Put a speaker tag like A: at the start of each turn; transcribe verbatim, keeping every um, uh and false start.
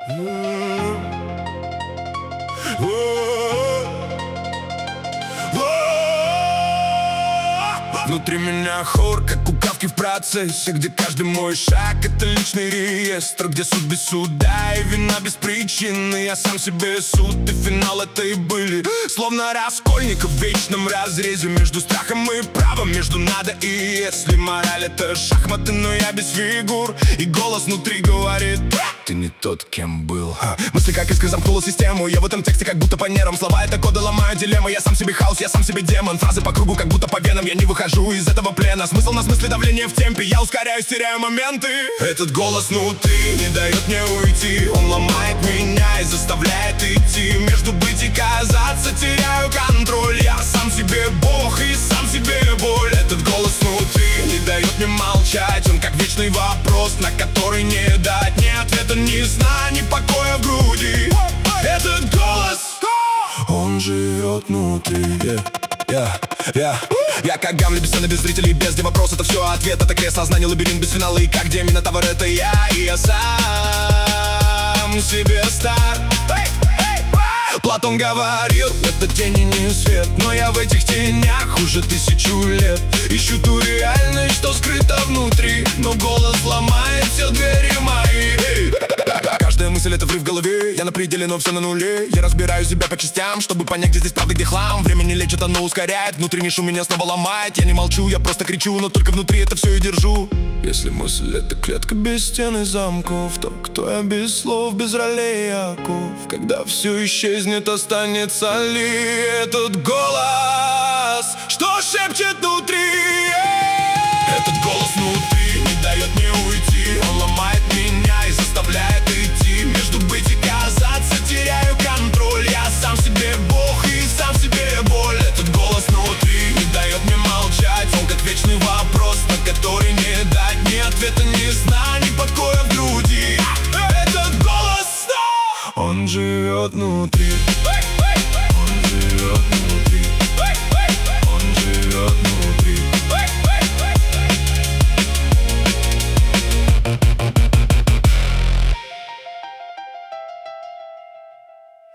A: Внутри меня хор, как у Кавки в процессе, где каждый мой шаг — это личный реестр, где суд без суда и вина без причины. Я сам себе суд, и финал это и были. Словно раскольник в вечном разрезе между страхом и правом, между надо и если. Мораль — это шахматы, но я без фигур, и голос внутри говорит: ты не тот, кем был. Ха. Мысли как искры замкнула систему. Я в этом тексте как будто по нервам. Слова — это коды, ломаю дилеммы. Я сам себе хаос, я сам себе демон. Фразы по кругу, как будто по венам. Я не выхожу из этого плена. Смысл на смысле, давление в темпе. Я ускоряюсь, теряю моменты. Этот голос внутри не дает мне уйти. Он ломает меня и заставляет идти. Между быть и казаться теряю контроль. Я сам себе бог и сам себе боль. Этот голос внутри не дает мне молчать. Он как вечный вопрос, на который не дать ни ответа, ни сна, ни покоя в груди. Этот голос, он живет внутри. yeah, yeah, yeah. Я как Гамлет, без сцены, без зрителей, без где вопрос — это все ответ. Это крест сознания, лабиринт без финала. И как где Минотавр — это я, и я сам себе стар. Платон говорил: это тень и не свет. Но я в этих тенях уже тысячу лет. Ищу ту реальность, что скрыта внутри, но голос ломает все двери мои. Каждая мысль — это взрыв в голове. Я на пределе, но все на нуле. Я разбираю себя по частям, чтобы понять, где здесь правда, где хлам. Время не лечит, оно ускоряет. Внутренний шум меня снова ломает. Я не молчу, я просто кричу, но только внутри это все и держу. Если мысль — это клетка без стен и замков, то кто я без слов, без ролей и оков? Когда все исчезнет, останется ли этот голос, что шепчет внутри?